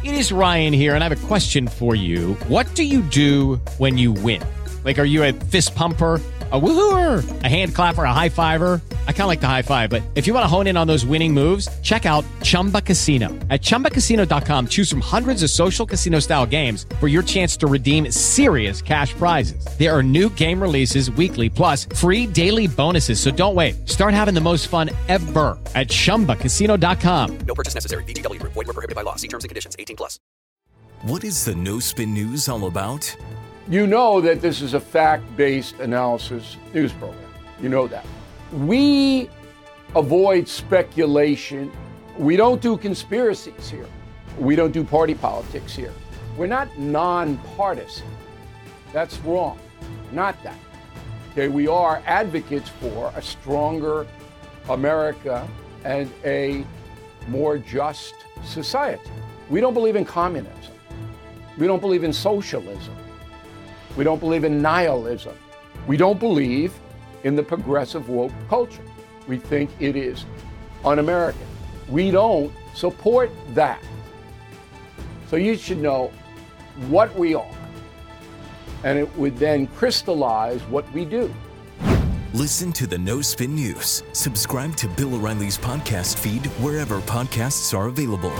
It is Ryan here, and I have a question for you. What do you do when you win? Like, are you a fist pumper, a woohooer, a hand clapper, a high fiver? I kind of like the high five, but if you want to hone in on those winning moves, check out Chumba Casino. At ChumbaCasino.com, choose from hundreds of social casino-style games for your chance to redeem serious cash prizes. There are new game releases weekly, plus free daily bonuses. So don't wait. Start having the most fun ever at ChumbaCasino.com. No purchase necessary. VGW Group. Void where prohibited by law. See terms and conditions. 18+. What is the No Spin News all about? You know that this is a fact-based analysis news program. You know that. We avoid speculation. We don't do conspiracies here. We don't do party politics here. We're not nonpartisan. That's wrong. Not that. Okay, we are advocates for a stronger America and a more just society. We don't believe in communism. We don't believe in socialism. We don't believe in nihilism. We don't believe in the progressive woke culture. We think it is un-American. We don't support that. So you should know what we are, and it would then crystallize what we do. Listen to the No Spin News. Subscribe to Bill O'Reilly's podcast feed wherever podcasts are available.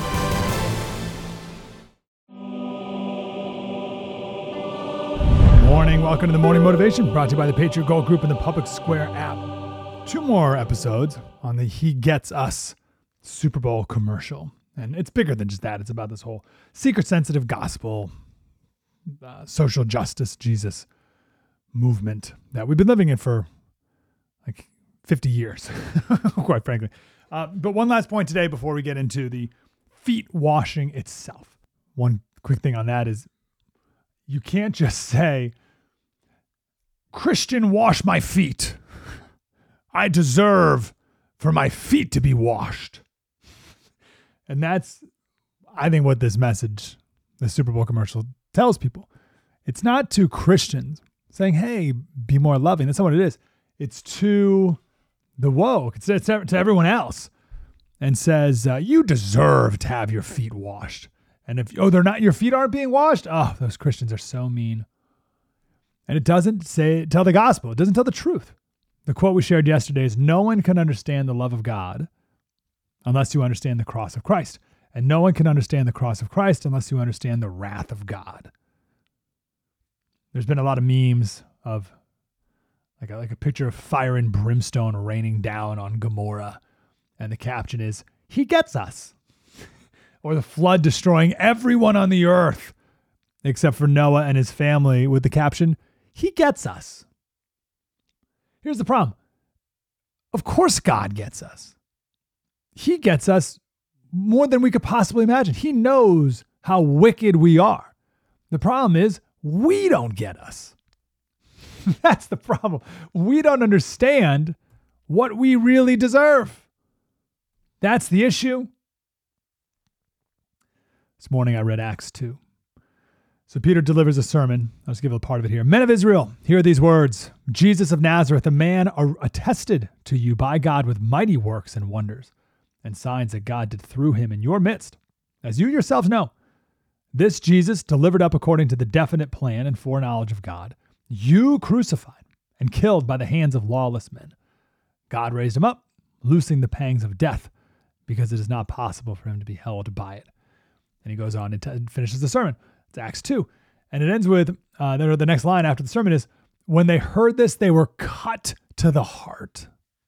Morning. Welcome to the Morning Motivation, brought to you by the Patriot Gold Group and the Public Square app. 2 more episodes on the He Gets Us Super Bowl commercial. And it's bigger than just that. It's about this whole seeker-sensitive gospel, social justice, Jesus movement that we've been living in for like 50 years, quite frankly. But one last point today before we get into the feet washing itself. One quick thing on that is you can't just say, Christian, wash my feet. I deserve for my feet to be washed. And that's, I think, what this message, the Super Bowl commercial, tells people. It's not to Christians saying, hey, be more loving. That's not what it is. It's to the woke. It's to everyone else, and says, you deserve to have your feet washed. And if, your feet aren't being washed? Oh, those Christians are so mean. And it doesn't tell the gospel. It doesn't tell the truth. The quote we shared yesterday is, no one can understand the love of God unless you understand the cross of Christ. And no one can understand the cross of Christ unless you understand the wrath of God. There's been a lot of memes of like a picture of fire and brimstone raining down on Gomorrah. And the caption is, he gets us. Or the flood destroying everyone on the earth except for Noah and his family, with the caption, he gets us. Here's the problem. Of course God gets us. He gets us more than we could possibly imagine. He knows how wicked we are. The problem is we don't get us. That's the problem. We don't understand what we really deserve. That's the issue. This morning I read Acts 2. So Peter delivers a sermon. I'll just give a part of it here. Men of Israel, hear these words. Jesus of Nazareth, a man attested to you by God with mighty works and wonders and signs that God did through him in your midst. As you yourselves know, this Jesus, delivered up according to the definite plan and foreknowledge of God, you crucified and killed by the hands of lawless men. God raised him up, loosing the pangs of death, because it is not possible for him to be held by it. And he goes on and finishes the sermon. It's Acts 2. And it ends with, the next line after the sermon is, when they heard this, they were cut to the heart.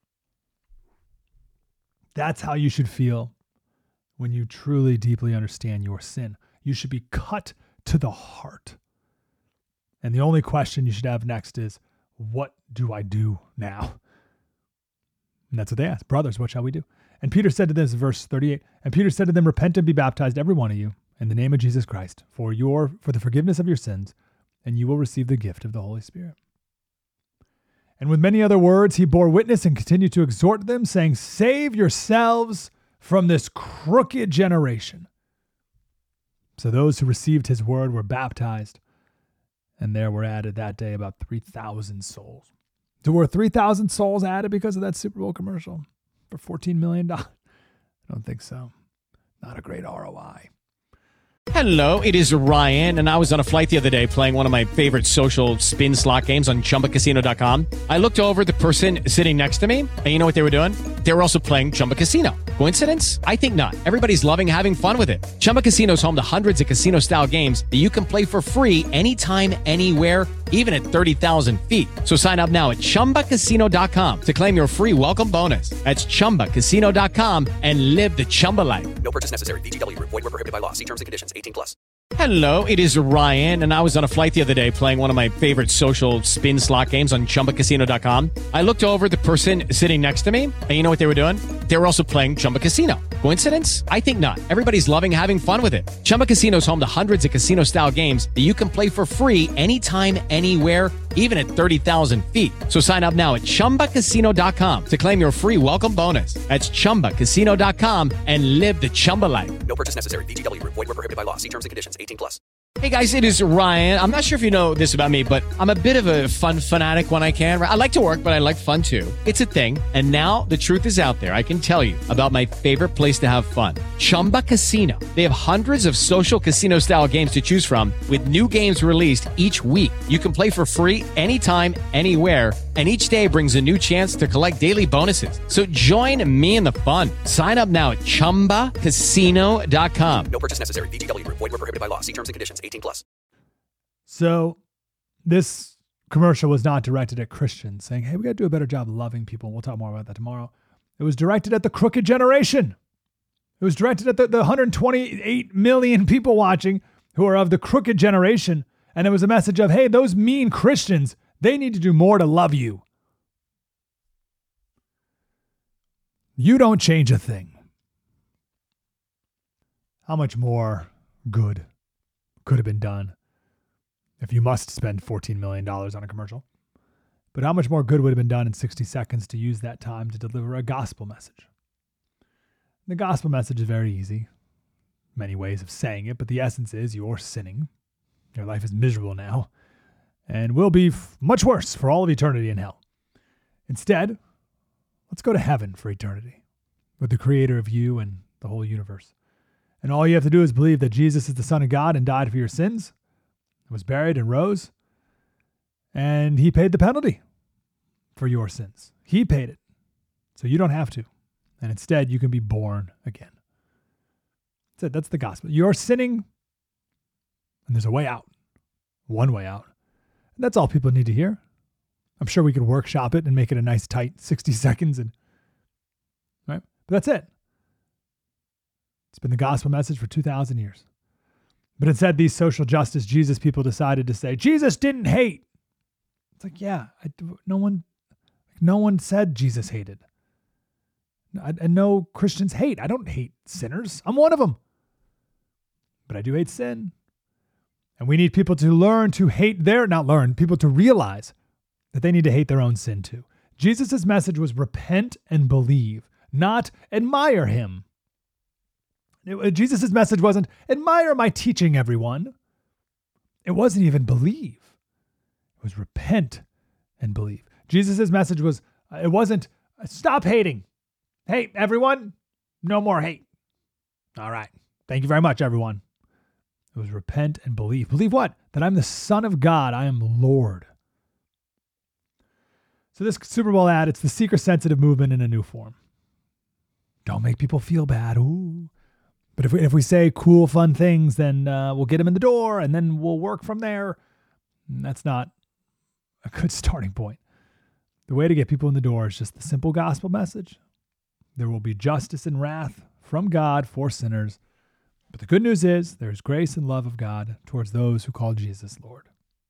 That's how you should feel when you truly, deeply understand your sin. You should be cut to the heart. And the only question you should have next is, what do I do now? And that's what they asked. Brothers, what shall we do? And Peter said to them, verse 38, and Peter said to them, repent and be baptized, every one of you, in the name of Jesus Christ, for the forgiveness of your sins, and you will receive the gift of the Holy Spirit. And with many other words, he bore witness and continued to exhort them, saying, save yourselves from this crooked generation. So those who received his word were baptized, and there were added that day about 3,000 souls. There were 3,000 souls added because of that Super Bowl commercial for $14 million. I don't think so. Not a great ROI. Hello, it is Ryan, and I was on a flight the other day playing one of my favorite social spin slot games on ChumbaCasino.com. I looked over at the person sitting next to me, and you know what they were doing? They were also playing Chumba Casino. Coincidence? I think not. Everybody's loving having fun with it. Chumba Casino is home to hundreds of casino-style games that you can play for free anytime, anywhere, even at 30,000 feet. So sign up now at ChumbaCasino.com to claim your free welcome bonus. That's ChumbaCasino.com and live the Chumba life. No purchase necessary. VGW Group. Void where prohibited by law. See terms and conditions. 18+. Hello, it is Ryan, and I was on a flight the other day playing one of my favorite social spin slot games on ChumbaCasino.com. I looked over at the person sitting next to me, and you know what they were doing? They were also playing Chumba Casino. Coincidence? I think not. Everybody's loving having fun with it. Chumba Casino is home to hundreds of casino-style games that you can play for free anytime, anywhere, even at 30,000 feet. So sign up now at ChumbaCasino.com to claim your free welcome bonus. That's ChumbaCasino.com and live the Chumba life. No purchase necessary. VGW Group. Void where prohibited by law. See terms and conditions. 18+. Hey guys, it is Ryan. I'm not sure if you know this about me, but I'm a bit of a fun fanatic when I can. I like to work, but I like fun too. It's a thing. And now the truth is out there. I can tell you about my favorite place to have fun. Chumba Casino. They have hundreds of social casino style games to choose from with new games released each week. You can play for free anytime, anywhere. And each day brings a new chance to collect daily bonuses. So join me in the fun. Sign up now at ChumbaCasino.com. No purchase necessary. VGW Group. Void where prohibited by law. See terms and conditions. 18+. So this commercial was not directed at Christians saying, hey, we got to do a better job of loving people. We'll talk more about that tomorrow. It was directed at the crooked generation. It was directed at the 128 million people watching who are of the crooked generation. And it was a message of, hey, those mean Christians, they need to do more to love you. You don't change a thing. How much more good could have been done if you must spend $14 million on a commercial? But how much more good would have been done in 60 seconds to use that time to deliver a gospel message? The gospel message is very easy. Many ways of saying it, but the essence is you're sinning. Your life is miserable now and will be much worse for all of eternity in hell. Instead, let's go to heaven for eternity with the creator of you and the whole universe. And all you have to do is believe that Jesus is the Son of God and died for your sins, was buried and rose, and he paid the penalty for your sins. He paid it, so you don't have to. And instead, you can be born again. That's it. That's the gospel. You're sinning, and there's a way out. One way out. And that's all people need to hear. I'm sure we could workshop it and make it a nice, tight 60 seconds. Right? But that's it. It's been the gospel message for 2,000 years. But instead, these social justice Jesus people decided to say, Jesus didn't hate. It's like, yeah, no one said Jesus hated. And no Christians hate. I don't hate sinners. I'm one of them. But I do hate sin. And we need people to learn to hate people to realize that they need to hate their own sin too. Jesus' message was repent and believe, not admire him. Jesus' message wasn't admire my teaching, everyone. It wasn't even believe. It was repent and believe. Jesus' message was, it wasn't stop hating. Hey, everyone, no more hate. All right. Thank you very much, everyone. It was repent and believe. Believe what? That I'm the Son of God. I am Lord. So this Super Bowl ad, it's the seeker-sensitive movement in a new form. Don't make people feel bad. Ooh. But if we say cool, fun things, then we'll get them in the door and then we'll work from there. And that's not a good starting point. The way to get people in the door is just the simple gospel message. There will be justice and wrath from God for sinners. But the good news is there's grace and love of God towards those who call Jesus Lord.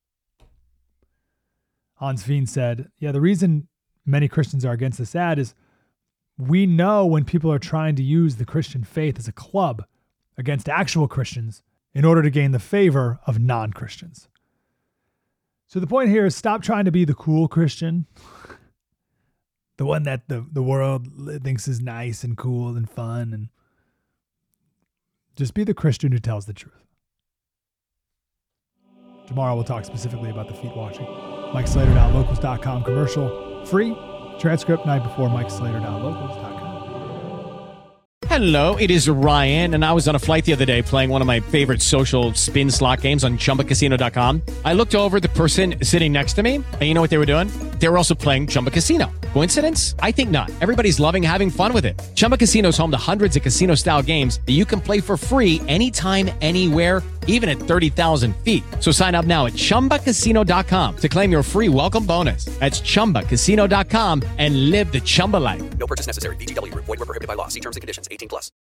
Hans Fien said, the reason many Christians are against this ad is we know when people are trying to use the Christian faith as a club against actual Christians in order to gain the favor of non-Christians. So the point here is stop trying to be the cool Christian, the one that the world thinks is nice and cool and fun, and just be the Christian who tells the truth. Tomorrow we'll talk specifically about the feet washing. MikeSlater.locals.com commercial free. Transcript night before MikeSlater.locals.com. Hello, it is Ryan, and I was on a flight the other day playing one of my favorite social spin slot games on ChumbaCasino.com. I looked over at the person sitting next to me, and you know what they were doing? They were also playing Chumba Casino. Coincidence? I think not. Everybody's loving having fun with it. Chumba Casino is home to hundreds of casino-style games that you can play for free anytime, anywhere, even at 30,000 feet. So sign up now at ChumbaCasino.com to claim your free welcome bonus. That's ChumbaCasino.com and live the Chumba life. No purchase necessary. VGW Group. Void where prohibited by law. See terms and conditions. 18+.